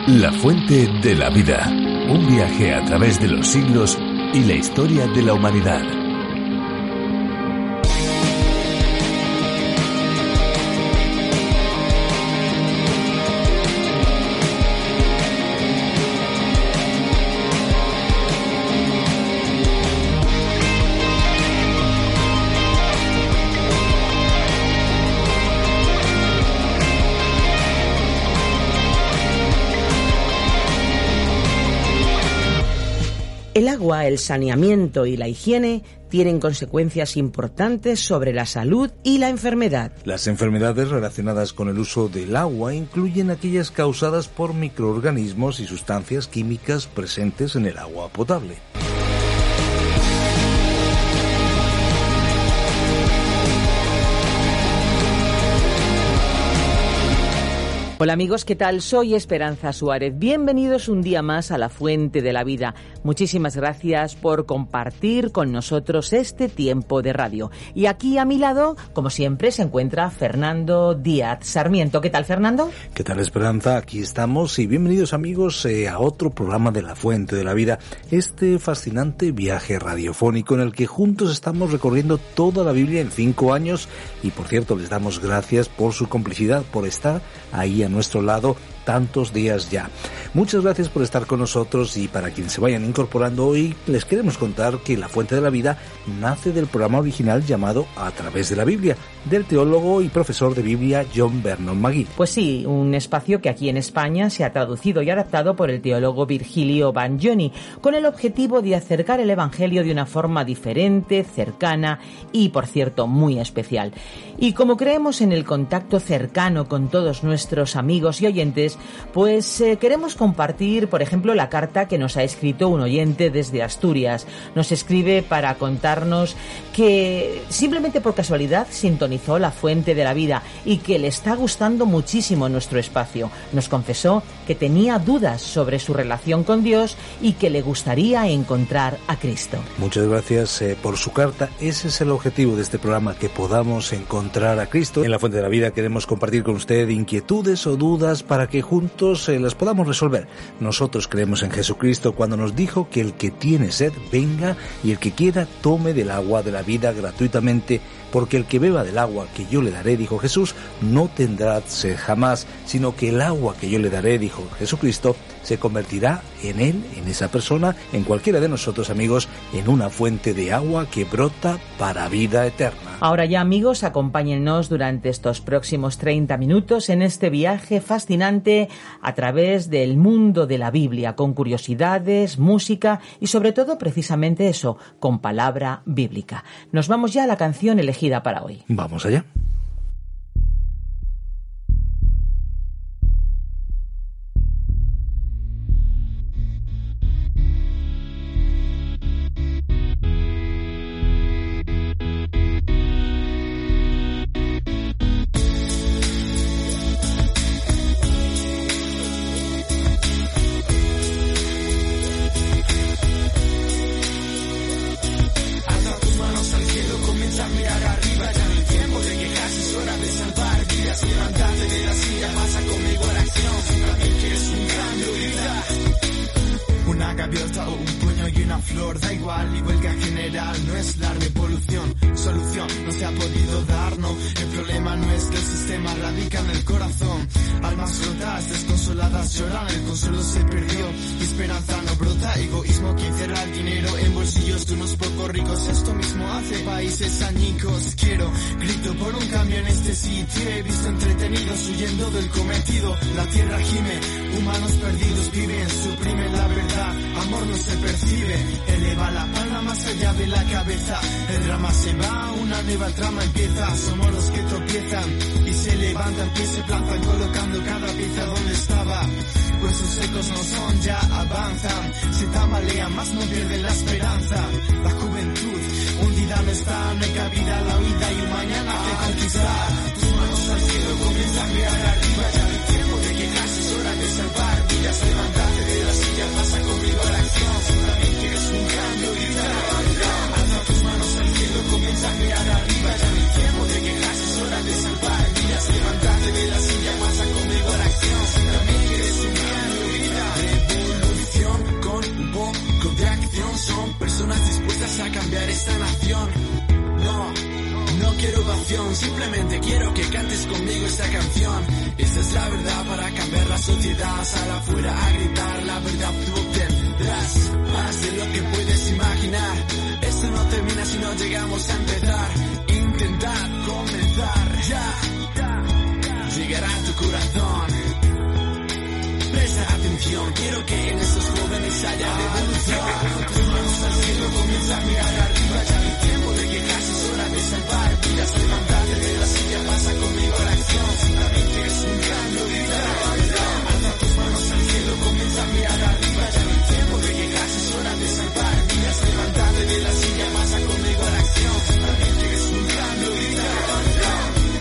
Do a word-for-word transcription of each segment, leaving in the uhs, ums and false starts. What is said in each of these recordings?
La fuente de la vida. Un viaje a través de los siglos y la historia de la humanidad. El agua, el saneamiento y la higiene tienen consecuencias importantes sobre la salud y la enfermedad. Las enfermedades relacionadas con el uso del agua incluyen aquellas causadas por microorganismos y sustancias químicas presentes en el agua potable. Hola amigos, ¿qué tal? Soy Esperanza Suárez. Bienvenidos un día más a La Fuente de la Vida. Muchísimas gracias por compartir con nosotros este tiempo de radio. Y aquí a mi lado, como siempre, se encuentra Fernando Díaz Sarmiento. ¿Qué tal, Fernando? ¿Qué tal, Esperanza? Aquí estamos y bienvenidos amigos eh, a otro programa de La Fuente de la Vida. Este fascinante viaje radiofónico en el que juntos estamos recorriendo toda la Biblia en cinco años. Y por cierto, les damos gracias por su complicidad, por estar ahí a nuestro lado tantos días ya. Muchas gracias por estar con nosotros y para quienes se vayan incorporando hoy, les queremos contar que La Fuente de la Vida nace del programa original llamado A Través de la Biblia, del teólogo y profesor de Biblia John Vernon Magee. Pues sí, un espacio que aquí en España se ha traducido y adaptado por el teólogo Virgilio Bagnoni, con el objetivo de acercar el Evangelio de una forma diferente, cercana y, por cierto, muy especial. Y como creemos en el contacto cercano con todos nuestros amigos y oyentes, pues eh, queremos compartir, por ejemplo, la carta que nos ha escrito un oyente desde Asturias. Nos escribe para contarnos que simplemente por casualidad sintonizó La Fuente de la Vida y que le está gustando muchísimo nuestro espacio. Nos confesó que tenía dudas sobre su relación con Dios y que le gustaría encontrar a Cristo. Muchas gracias eh, por su carta. Ese es el objetivo de este programa, que podamos encontrar a Cristo. En La Fuente de la Vida queremos compartir con usted inquietudes o dudas para que juntos eh, las podamos resolver. Nosotros creemos en Jesucristo cuando nos dijo que el que tiene sed venga y el que quiera tome del agua de la vida gratuitamente, porque el que beba del agua que yo le daré, dijo Jesús, no tendrá sed jamás, sino que el agua que yo le daré, dijo Jesucristo, se convertirá en él, en esa persona, en cualquiera de nosotros, amigos, en una fuente de agua que brota para vida eterna. Ahora ya, amigos, acompáñennos durante estos próximos treinta minutos en este viaje fascinante a través del mundo de la Biblia, con curiosidades, música y sobre todo, precisamente eso, con palabra bíblica. Nos vamos ya a la canción elegida para hoy. Vamos allá. Levántate de la silla, pasa conmigo a la acción. Si también quieres un gran salvación. Simplemente quiero que cantes conmigo esta canción. Esta es la verdad para cambiar la sociedad. Sal afuera a gritar la verdad, tú obtendrás más de lo que puedes imaginar. Esto no termina si no llegamos a empezar. Intentad comenzar ya, llegará a tu corazón. Presta atención, quiero que en esos jóvenes haya revolución. Con tus manos al cielo comienza a mirar arriba. Ya no hay tiempo de quejarse, es hora de salvar vidas. Levántate de la silla, pasa conmigo a la acción. Si también quieres un cambio, grita la verdad. Alza tus manos al cielo, comienza a mirar arriba. Ya no hay tiempo de quejarse, es hora de salvar vidas. Levántate de la silla, pasa conmigo a la acción. Si también quieres un cambio, grita la verdad.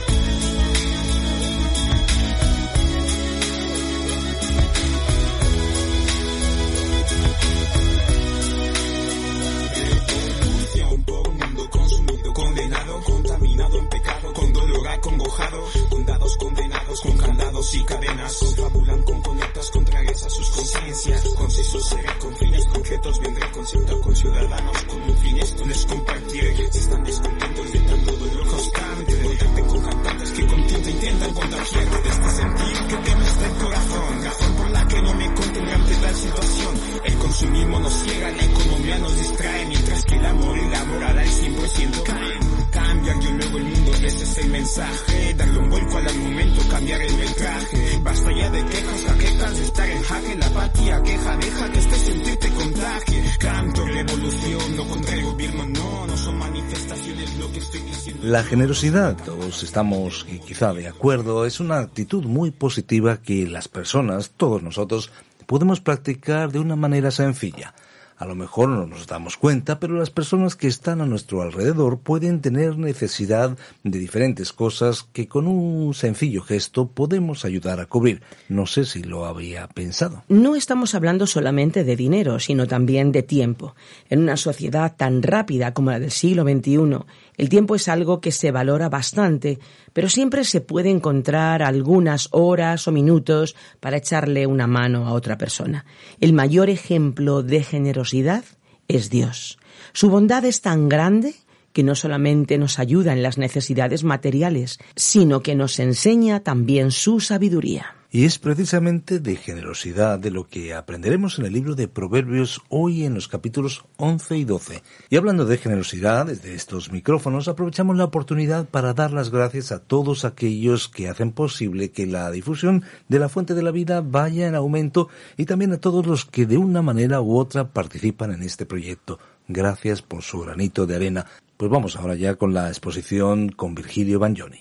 Contaminado en pecado, con dolor acongojado, con dados condenados, con candados y cadenas, confabulan con conectas contrarias a sus conciencias. Conciso seré, con fines concretos vendré, concierto con ciudadanos, con un fin esto les compartiré. Si están descontentos de tanto dolor constante, contacten con cantantes que con tinta intentan contagiarte de este sentir que te nuestra el corazón, razón por la que no me contenga ante tal situación. El consumismo nos ciega, la economía nos distrae, mientras que el amor y la moral al cien por ciento caen. Cambiar yo luego el mundo, ese es el mensaje. Darle un vuelco al argumento, cambiar el metraje. Basta ya de quejas, jaquecas de estar en jaque. La apatía queja, deja que este sentir te contagie. Canto revolución, no contra el gobierno, no, no son manifestaciones lo que estoy diciendo. La generosidad, todos estamos quizá de acuerdo, es una actitud muy positiva que las personas, todos nosotros, podemos practicar de una manera sencilla. A lo mejor no nos damos cuenta, pero las personas que están a nuestro alrededor pueden tener necesidad de diferentes cosas que con un sencillo gesto podemos ayudar a cubrir. No sé si lo había pensado. No estamos hablando solamente de dinero, sino también de tiempo. En una sociedad tan rápida como la del siglo veintiuno, el tiempo es algo que se valora bastante, pero siempre se puede encontrar algunas horas o minutos para echarle una mano a otra persona. El mayor ejemplo de generosidad es Dios. Su bondad es tan grande que no solamente nos ayuda en las necesidades materiales, sino que nos enseña también su sabiduría. Y es precisamente de generosidad de lo que aprenderemos en el libro de Proverbios hoy en los capítulos once y doce. Y hablando de generosidad, desde estos micrófonos aprovechamos la oportunidad para dar las gracias a todos aquellos que hacen posible que la difusión de la Fuente de la Vida vaya en aumento y también a todos los que de una manera u otra participan en este proyecto. Gracias por su granito de arena. Pues vamos ahora ya con la exposición con Virgilio Bagnoni.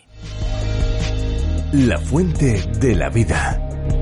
La Fuente de la Vida.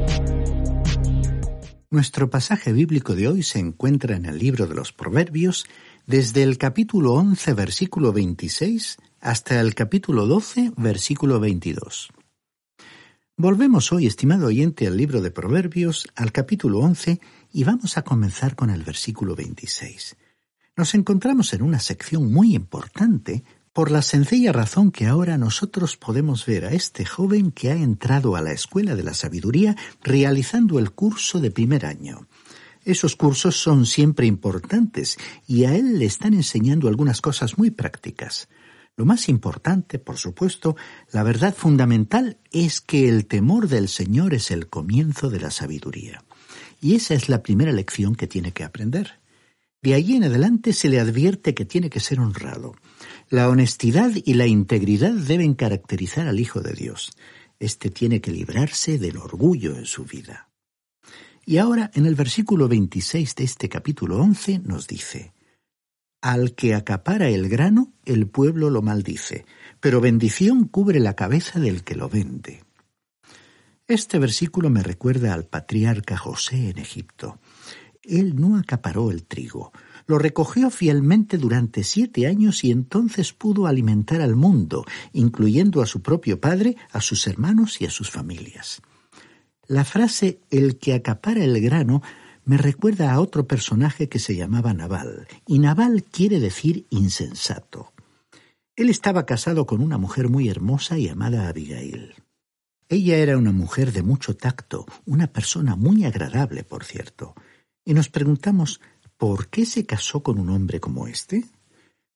Nuestro pasaje bíblico de hoy se encuentra en el libro de los Proverbios, desde el capítulo once, versículo veintiséis, hasta el capítulo doce, versículo veintidós. Volvemos hoy, estimado oyente, al libro de Proverbios, al capítulo once, y vamos a comenzar con el versículo veintiséis. Nos encontramos en una sección muy importante por la sencilla razón que ahora nosotros podemos ver a este joven que ha entrado a la Escuela de la Sabiduría realizando el curso de primer año. Esos cursos son siempre importantes y a él le están enseñando algunas cosas muy prácticas. Lo más importante, por supuesto, la verdad fundamental es que el temor del Señor es el comienzo de la sabiduría. Y esa es la primera lección que tiene que aprender. De allí en adelante se le advierte que tiene que ser honrado. La honestidad y la integridad deben caracterizar al Hijo de Dios. Este tiene que librarse del orgullo en su vida. Y ahora, en el versículo veintiséis de este capítulo once, nos dice: Al que acapara el grano, el pueblo lo maldice, pero bendición cubre la cabeza del que lo vende. Este versículo me recuerda al patriarca José en Egipto. Él no acaparó el trigo, lo recogió fielmente durante siete años y entonces pudo alimentar al mundo, incluyendo a su propio padre, a sus hermanos y a sus familias. La frase «el que acapara el grano» me recuerda a otro personaje que se llamaba Nabal, y Nabal quiere decir insensato. Él estaba casado con una mujer muy hermosa llamada Abigail. Ella era una mujer de mucho tacto, una persona muy agradable, por cierto. Y nos preguntamos, ¿por qué se casó con un hombre como este?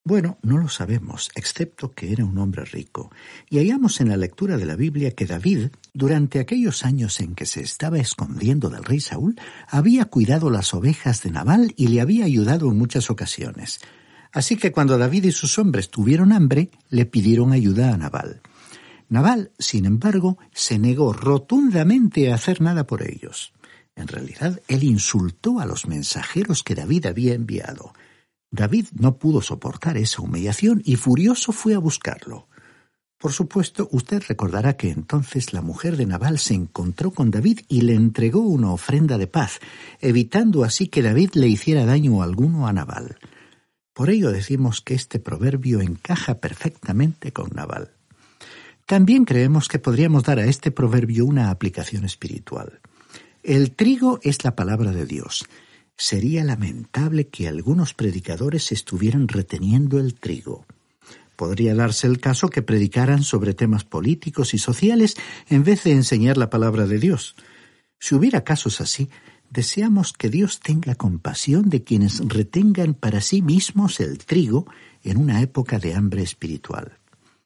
Bueno, no lo sabemos, excepto que era un hombre rico. Y hallamos en la lectura de la Biblia que David, durante aquellos años en que se estaba escondiendo del rey Saúl, había cuidado las ovejas de Nabal y le había ayudado en muchas ocasiones. Así que cuando David y sus hombres tuvieron hambre, le pidieron ayuda a Nabal. Nabal, sin embargo, se negó rotundamente a hacer nada por ellos. En realidad, él insultó a los mensajeros que David había enviado. David no pudo soportar esa humillación y furioso fue a buscarlo. Por supuesto, usted recordará que entonces la mujer de Nabal se encontró con David y le entregó una ofrenda de paz, evitando así que David le hiciera daño alguno a Nabal. Por ello decimos que este proverbio encaja perfectamente con Nabal. También creemos que podríamos dar a este proverbio una aplicación espiritual. El trigo es la palabra de Dios. Sería lamentable que algunos predicadores estuvieran reteniendo el trigo. Podría darse el caso que predicaran sobre temas políticos y sociales en vez de enseñar la palabra de Dios. Si hubiera casos así, deseamos que Dios tenga compasión de quienes retengan para sí mismos el trigo en una época de hambre espiritual.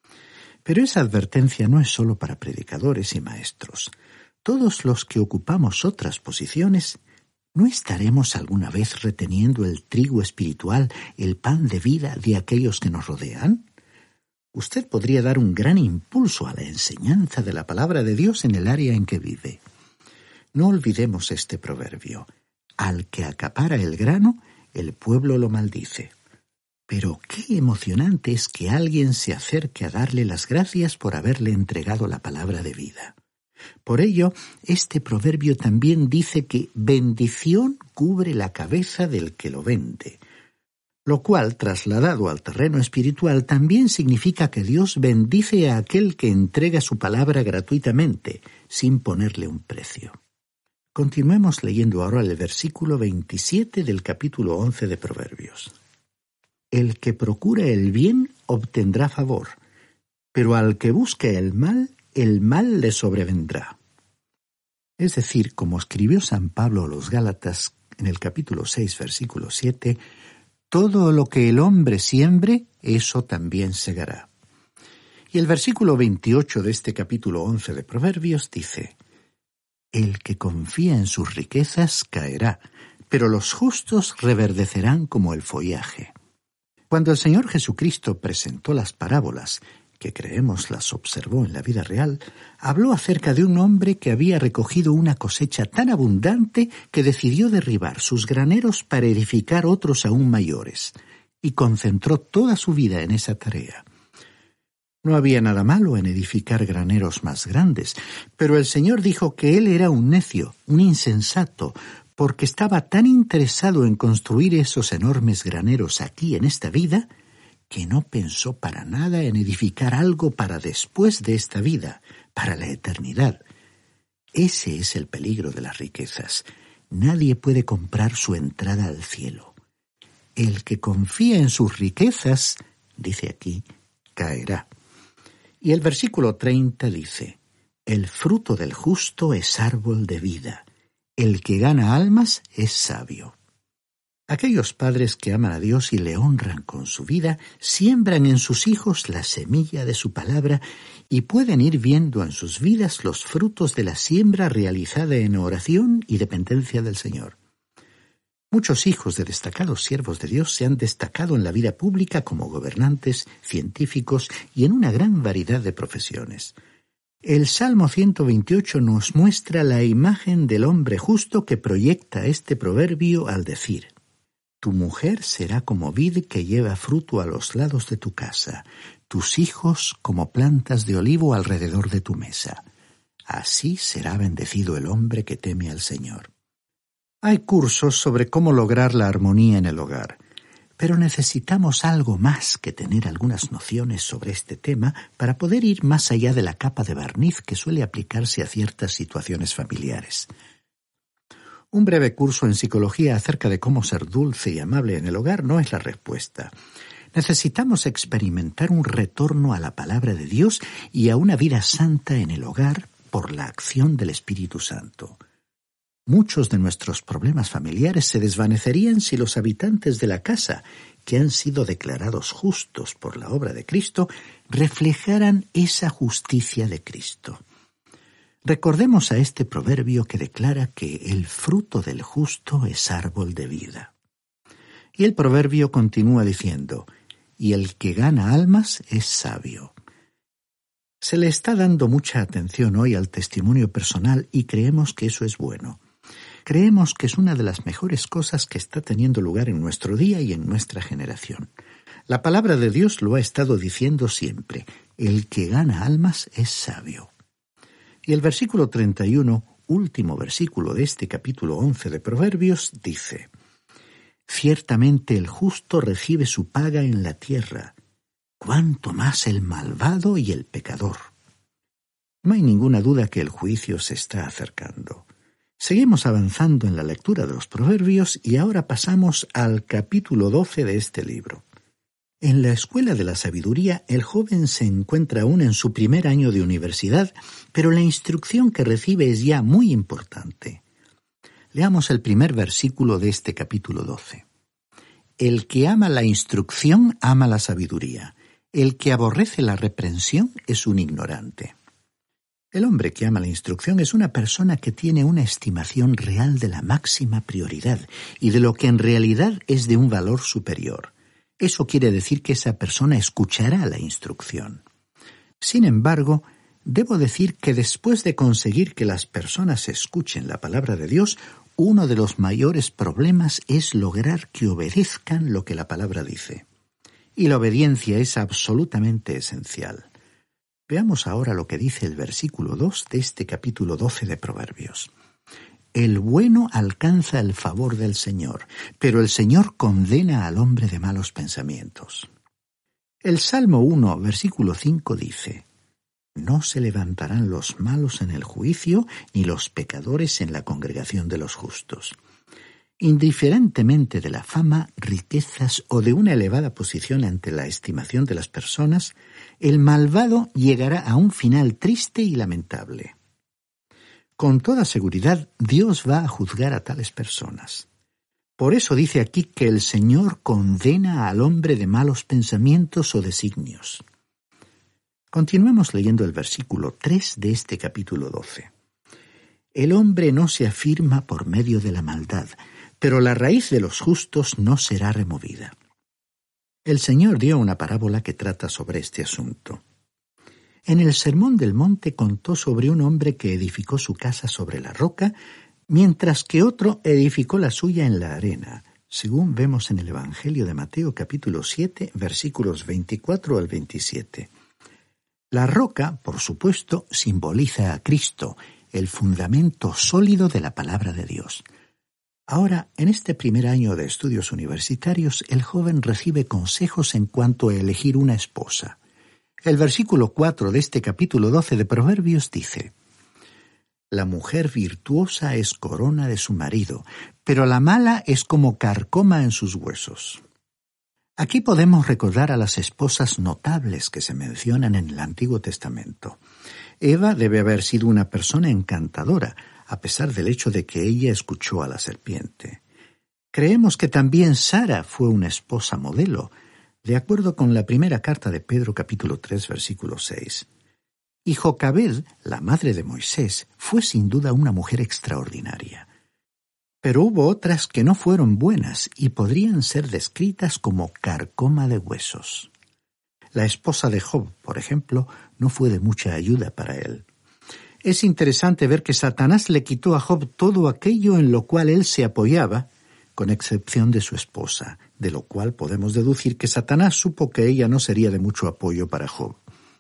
Pero esa advertencia no es solo para predicadores y maestros. Todos los que ocupamos otras posiciones, ¿no estaremos alguna vez reteniendo el trigo espiritual, el pan de vida de aquellos que nos rodean? Usted podría dar un gran impulso a la enseñanza de la palabra de Dios en el área en que vive. No olvidemos este proverbio. Al que acapara el grano, el pueblo lo maldice. Pero qué emocionante es que alguien se acerque a darle las gracias por haberle entregado la palabra de vida. Por ello, este proverbio también dice que bendición cubre la cabeza del que lo vende, lo cual, trasladado al terreno espiritual, también significa que Dios bendice a aquel que entrega su palabra gratuitamente, sin ponerle un precio. Continuemos leyendo ahora el versículo veintisiete del capítulo once de Proverbios. El que procura el bien obtendrá favor, pero al que busque el mal, el mal le sobrevendrá. Es decir, como escribió San Pablo a los Gálatas en el capítulo seis, versículo siete, todo lo que el hombre siembre, eso también segará. Y el versículo veintiocho de este capítulo once de Proverbios dice, el que confía en sus riquezas caerá, pero los justos reverdecerán como el follaje. Cuando el Señor Jesucristo presentó las parábolas, que creemos las observó en la vida real, habló acerca de un hombre que había recogido una cosecha tan abundante que decidió derribar sus graneros para edificar otros aún mayores, y concentró toda su vida en esa tarea. No había nada malo en edificar graneros más grandes, pero el Señor dijo que él era un necio, un insensato, porque estaba tan interesado en construir esos enormes graneros aquí en esta vida, que no pensó para nada en edificar algo para después de esta vida, para la eternidad. Ese es el peligro de las riquezas. Nadie puede comprar su entrada al cielo. El que confía en sus riquezas, dice aquí, caerá. Y el versículo treinta dice, el fruto del justo es árbol de vida, el que gana almas es sabio. Aquellos padres que aman a Dios y le honran con su vida, siembran en sus hijos la semilla de su palabra y pueden ir viendo en sus vidas los frutos de la siembra realizada en oración y dependencia del Señor. Muchos hijos de destacados siervos de Dios se han destacado en la vida pública como gobernantes, científicos y en una gran variedad de profesiones. El Salmo ciento veintiocho nos muestra la imagen del hombre justo que proyecta este proverbio al decir: tu mujer será como vid que lleva fruto a los lados de tu casa, tus hijos como plantas de olivo alrededor de tu mesa. Así será bendecido el hombre que teme al Señor. Hay cursos sobre cómo lograr la armonía en el hogar, pero necesitamos algo más que tener algunas nociones sobre este tema para poder ir más allá de la capa de barniz que suele aplicarse a ciertas situaciones familiares. Un breve curso en psicología acerca de cómo ser dulce y amable en el hogar no es la respuesta. Necesitamos experimentar un retorno a la palabra de Dios y a una vida santa en el hogar por la acción del Espíritu Santo. Muchos de nuestros problemas familiares se desvanecerían si los habitantes de la casa, que han sido declarados justos por la obra de Cristo, reflejaran esa justicia de Cristo. Recordemos a este proverbio que declara que el fruto del justo es árbol de vida. Y el proverbio continúa diciendo, y el que gana almas es sabio. Se le está dando mucha atención hoy al testimonio personal y creemos que eso es bueno. Creemos que es una de las mejores cosas que está teniendo lugar en nuestro día y en nuestra generación. La palabra de Dios lo ha estado diciendo siempre, el que gana almas es sabio. Y el versículo treinta y uno, último versículo de este capítulo once de Proverbios, dice, ciertamente el justo recibe su paga en la tierra, cuánto más el malvado y el pecador. No hay ninguna duda que el juicio se está acercando. Seguimos avanzando en la lectura de los Proverbios y ahora pasamos al capítulo doce de este libro. En la Escuela de la Sabiduría, el joven se encuentra aún en su primer año de universidad, pero la instrucción que recibe es ya muy importante. Leamos el primer versículo de este capítulo doce. El que ama la instrucción ama la sabiduría. El que aborrece la reprensión es un ignorante. El hombre que ama la instrucción es una persona que tiene una estimación real de la máxima prioridad y de lo que en realidad es de un valor superior. Eso quiere decir que esa persona escuchará la instrucción. Sin embargo, debo decir que después de conseguir que las personas escuchen la palabra de Dios, uno de los mayores problemas es lograr que obedezcan lo que la palabra dice. Y la obediencia es absolutamente esencial. Veamos ahora lo que dice el versículo dos de este capítulo doce de Proverbios. El bueno alcanza el favor del Señor, pero el Señor condena al hombre de malos pensamientos. El Salmo uno, versículo cinco dice, no se levantarán los malos en el juicio, ni los pecadores en la congregación de los justos. Indiferentemente de la fama, riquezas o de una elevada posición ante la estimación de las personas, el malvado llegará a un final triste y lamentable. Con toda seguridad, Dios va a juzgar a tales personas. Por eso dice aquí que el Señor condena al hombre de malos pensamientos o designios. Continuemos leyendo el versículo tres de este capítulo doce. El hombre no se afirma por medio de la maldad, pero la raíz de los justos no será removida. El Señor dio una parábola que trata sobre este asunto. En el Sermón del Monte contó sobre un hombre que edificó su casa sobre la roca, mientras que otro edificó la suya en la arena, según vemos en el Evangelio de Mateo capítulo siete, versículos veinticuatro al veintisiete. La roca, por supuesto, simboliza a Cristo, el fundamento sólido de la palabra de Dios. Ahora, en este primer año de estudios universitarios, el joven recibe consejos en cuanto a elegir una esposa. El versículo cuatro de este capítulo doce de Proverbios dice, la mujer virtuosa es corona de su marido, pero la mala es como carcoma en sus huesos. Aquí podemos recordar a las esposas notables que se mencionan en el Antiguo Testamento. Eva debe haber sido una persona encantadora, a pesar del hecho de que ella escuchó a la serpiente. Creemos que también Sara fue una esposa modelo, de acuerdo con la primera carta de Pedro capítulo tres, versículo seis. Y Jocabed, la madre de Moisés, fue sin duda una mujer extraordinaria. Pero hubo otras que no fueron buenas y podrían ser descritas como carcoma de huesos. La esposa de Job, por ejemplo, no fue de mucha ayuda para él. Es interesante ver que Satanás le quitó a Job todo aquello en lo cual él se apoyaba, con excepción de su esposa, de lo cual podemos deducir que Satanás supo que ella no sería de mucho apoyo para Job.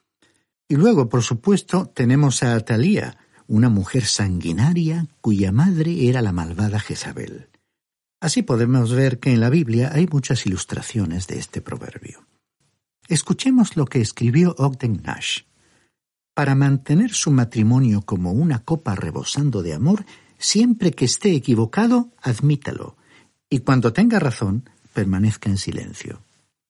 Y luego, por supuesto, tenemos a Atalía, una mujer sanguinaria cuya madre era la malvada Jezabel. Así podemos ver que en la Biblia hay muchas ilustraciones de este proverbio. Escuchemos lo que escribió Ogden Nash. Para mantener su matrimonio como una copa rebosando de amor, siempre que esté equivocado, admítalo, y cuando tenga razón, permanezca en silencio.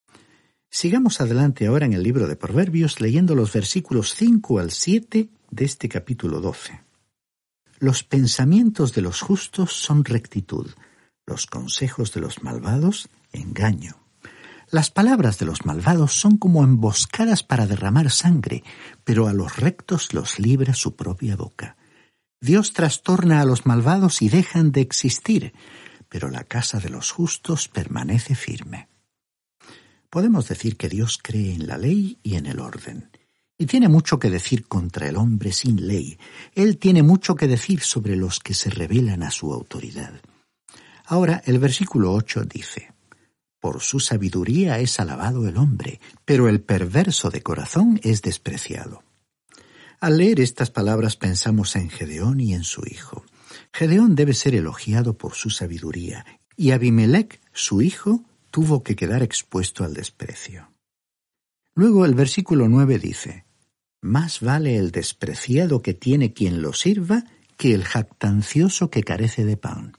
Sigamos adelante ahora en el libro de Proverbios leyendo los versículos cinco al siete de este capítulo doce. Los pensamientos de los justos son rectitud, los consejos de los malvados, engaño. Las palabras de los malvados son como emboscadas para derramar sangre, pero a los rectos los libra su propia boca. Dios trastorna a los malvados y dejan de existir, pero la casa de los justos permanece firme. Podemos decir que Dios cree en la ley y en el orden, y tiene mucho que decir contra el hombre sin ley. Él tiene mucho que decir sobre los que se rebelan a su autoridad. Ahora, el versículo ocho dice: por su sabiduría es alabado el hombre, pero el perverso de corazón es despreciado. Al leer estas palabras pensamos en Gedeón y en su hijo. Gedeón debe ser elogiado por su sabiduría, y Abimelech, su hijo, tuvo que quedar expuesto al desprecio. Luego el versículo nueve dice: más vale el despreciado que tiene quien lo sirva que el jactancioso que carece de pan.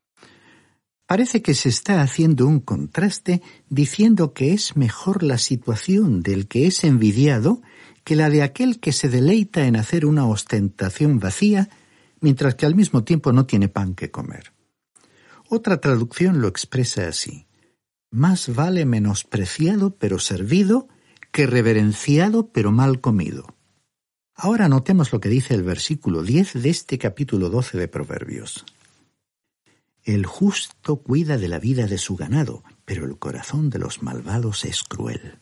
Parece que se está haciendo un contraste diciendo que es mejor la situación del que es envidiado que la de aquel que se deleita en hacer una ostentación vacía, mientras que al mismo tiempo no tiene pan que comer. Otra traducción lo expresa así: más vale menospreciado pero servido que reverenciado pero mal comido. Ahora notemos lo que dice el versículo diez de este capítulo doce de Proverbios. El justo cuida de la vida de su ganado, pero el corazón de los malvados es cruel.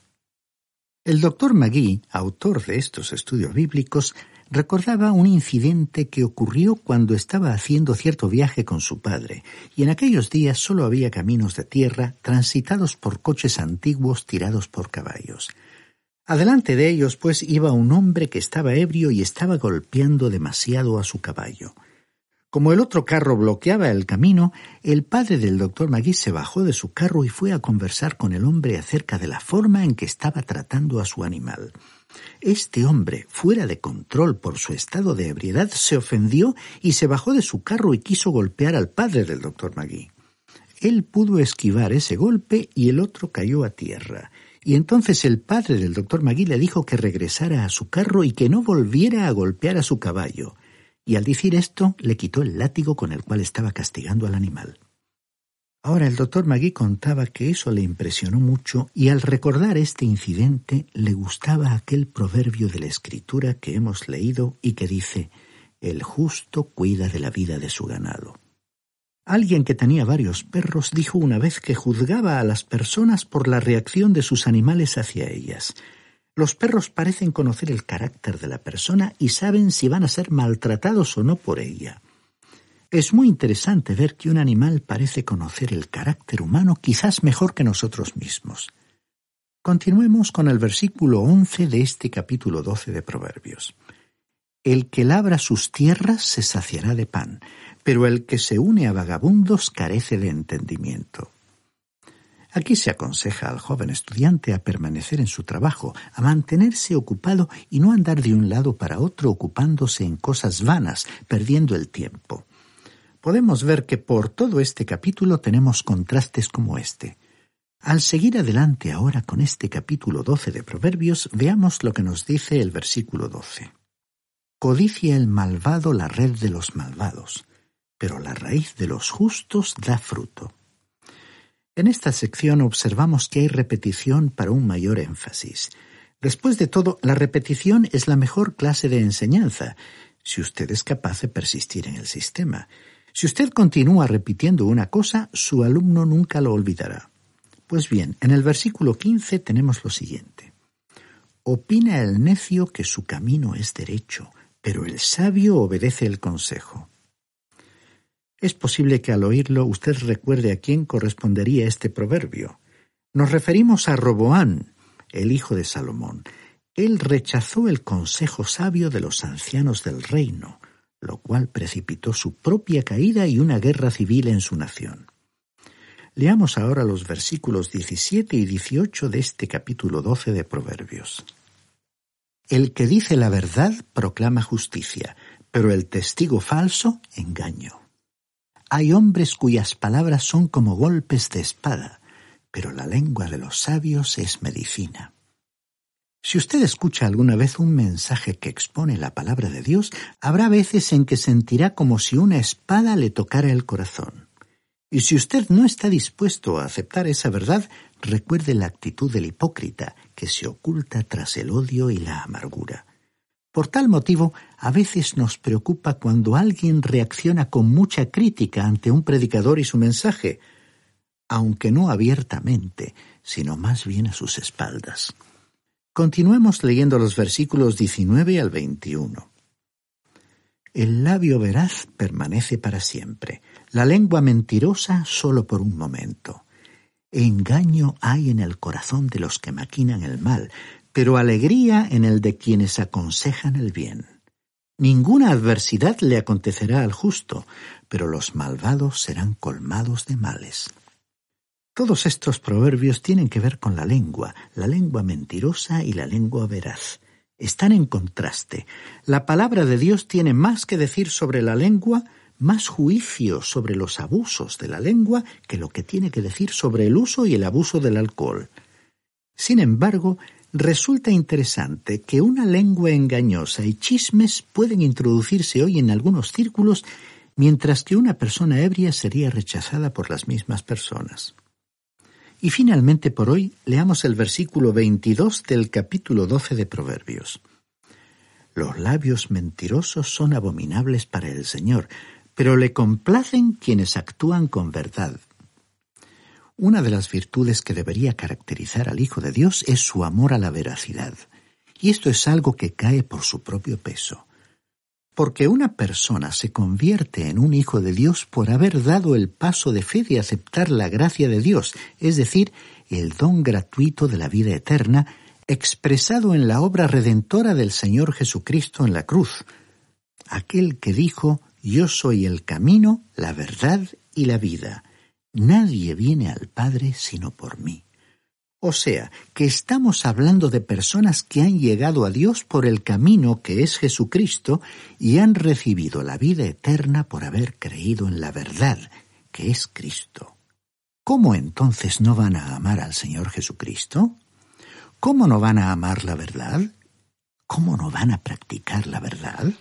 El doctor Magee, autor de estos estudios bíblicos, recordaba un incidente que ocurrió cuando estaba haciendo cierto viaje con su padre, y en aquellos días solo había caminos de tierra transitados por coches antiguos tirados por caballos. Adelante de ellos, pues, iba un hombre que estaba ebrio y estaba golpeando demasiado a su caballo. Como el otro carro bloqueaba el camino, el padre del doctor Magee se bajó de su carro y fue a conversar con el hombre acerca de la forma en que estaba tratando a su animal. Este hombre, fuera de control por su estado de ebriedad, se ofendió y se bajó de su carro y quiso golpear al padre del doctor Magee. Él pudo esquivar ese golpe y el otro cayó a tierra. Y entonces el padre del doctor Magee le dijo que regresara a su carro y que no volviera a golpear a su caballo. Y al decir esto, le quitó el látigo con el cual estaba castigando al animal. Ahora el doctor Magee contaba que eso le impresionó mucho y al recordar este incidente le gustaba aquel proverbio de la Escritura que hemos leído y que dice: el justo cuida de la vida de su ganado. Alguien que tenía varios perros dijo una vez que juzgaba a las personas por la reacción de sus animales hacia ellas. Los perros parecen conocer el carácter de la persona y saben si van a ser maltratados o no por ella. Es muy interesante ver que un animal parece conocer el carácter humano quizás mejor que nosotros mismos. Continuemos con el versículo once de este capítulo doce de Proverbios. El que labra sus tierras se saciará de pan, pero el que se une a vagabundos carece de entendimiento. Aquí se aconseja al joven estudiante a permanecer en su trabajo, a mantenerse ocupado y no andar de un lado para otro ocupándose en cosas vanas, perdiendo el tiempo. Podemos ver que por todo este capítulo tenemos contrastes como este. Al seguir adelante ahora con este capítulo doce de Proverbios, veamos lo que nos dice el versículo doce. Codicia el malvado la red de los malvados, pero la raíz de los justos da fruto. En esta sección observamos que hay repetición para un mayor énfasis. Después de todo, la repetición es la mejor clase de enseñanza, si usted es capaz de persistir en el sistema. Si usted continúa repitiendo una cosa, su alumno nunca lo olvidará. Pues bien, en el versículo quince tenemos lo siguiente. Opina el necio que su camino es derecho, pero el sabio obedece el consejo. Es posible que al oírlo usted recuerde a quién correspondería este proverbio. Nos referimos a Roboán, el hijo de Salomón. Él rechazó el consejo sabio de los ancianos del reino, lo cual precipitó su propia caída y una guerra civil en su nación. Leamos ahora los versículos diecisiete y dieciocho de este capítulo doce de Proverbios. El que dice la verdad proclama justicia, pero el testigo falso, engaño. Hay hombres cuyas palabras son como golpes de espada, pero la lengua de los sabios es medicina. Si usted escucha alguna vez un mensaje que expone la palabra de Dios, habrá veces en que sentirá como si una espada le tocara el corazón. Y si usted no está dispuesto a aceptar esa verdad, recuerde la actitud del hipócrita que se oculta tras el odio y la amargura. Por tal motivo, a veces nos preocupa cuando alguien reacciona con mucha crítica ante un predicador y su mensaje, aunque no abiertamente, sino más bien a sus espaldas. Continuemos leyendo los versículos diecinueve al veintiuno. El labio veraz permanece para siempre, la lengua mentirosa solo por un momento. Engaño hay en el corazón de los que maquinan el mal, pero alegría en el de quienes aconsejan el bien. Ninguna adversidad le acontecerá al justo, pero los malvados serán colmados de males. Todos estos proverbios tienen que ver con la lengua, la lengua mentirosa y la lengua veraz. Están en contraste. La palabra de Dios tiene más que decir sobre la lengua, más juicio sobre los abusos de la lengua que lo que tiene que decir sobre el uso y el abuso del alcohol. Sin embargo, resulta interesante que una lengua engañosa y chismes pueden introducirse hoy en algunos círculos, mientras que una persona ebria sería rechazada por las mismas personas. Y finalmente por hoy leamos el versículo veintidós del capítulo doce de Proverbios. Los labios mentirosos son abominables para el Señor, pero le complacen quienes actúan con verdad. Una de las virtudes que debería caracterizar al Hijo de Dios es su amor a la veracidad, y esto es algo que cae por su propio peso. Porque una persona se convierte en un hijo de Dios por haber dado el paso de fe de aceptar la gracia de Dios, es decir, el don gratuito de la vida eterna, expresado en la obra redentora del Señor Jesucristo en la cruz. Aquel que dijo, «Yo soy el camino, la verdad y la vida. Nadie viene al Padre sino por mí». O sea, que estamos hablando de personas que han llegado a Dios por el camino que es Jesucristo y han recibido la vida eterna por haber creído en la verdad, que es Cristo. ¿Cómo entonces no van a amar al Señor Jesucristo? ¿Cómo no van a amar la verdad? ¿Cómo no van a practicar la verdad?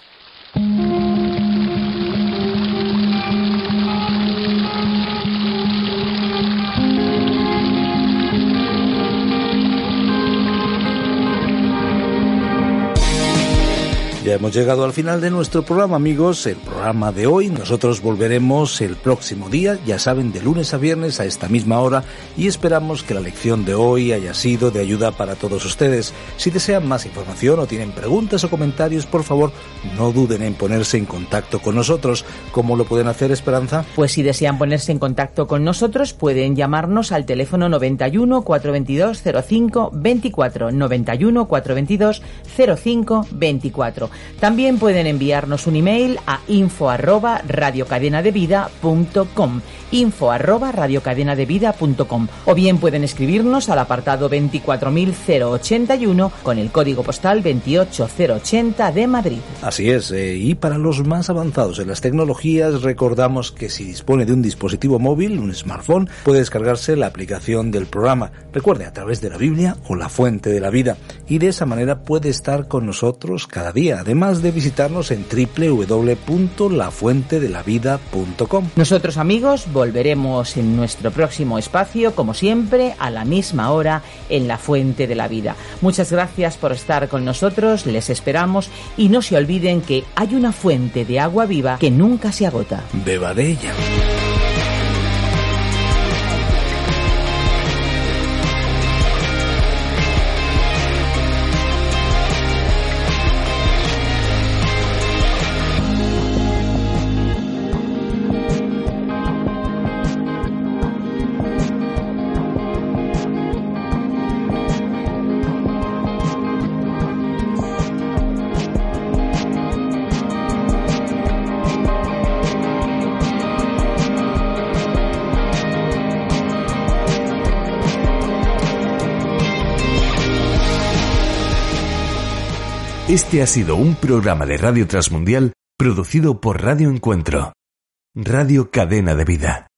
Ya hemos llegado al final de nuestro programa, amigos, el programa de hoy. Nosotros volveremos el próximo día, ya saben, de lunes a viernes a esta misma hora, y esperamos que la lección de hoy haya sido de ayuda para todos ustedes. Si desean más información o tienen preguntas o comentarios, por favor, no duden en ponerse en contacto con nosotros. ¿Cómo lo pueden hacer, Esperanza? Pues si desean ponerse en contacto con nosotros, pueden llamarnos al teléfono noventa y uno, cuatrocientos veintidós, cero cinco veinticuatro, noventa y uno, cuatrocientos veintidós, cero cinco veinticuatro. También pueden enviarnos un email a info arroba radiocadenadevida punto com, info arroba radiocadenadevida punto com, o bien pueden escribirnos al apartado veinticuatro mil ochenta y uno con el código postal veintiocho mil ochenta de Madrid. Así es, eh, y para los más avanzados en las tecnologías, recordamos que si dispone de un dispositivo móvil, un smartphone, puede descargarse la aplicación del programa, recuerde, a través de la Biblia o la Fuente de la Vida, y de esa manera puede estar con nosotros cada día, además de visitarnos en doble u doble u doble u punto la fuente de la vida punto com. Nosotros, amigos, volveremos en nuestro próximo espacio, como siempre, a la misma hora en La Fuente de la Vida. Muchas gracias por estar con nosotros, les esperamos, y no se olviden que hay una fuente de agua viva que nunca se agota. Beba de ella. Este ha sido un programa de Radio Transmundial producido por Radio Encuentro, Radio Cadena de Vida.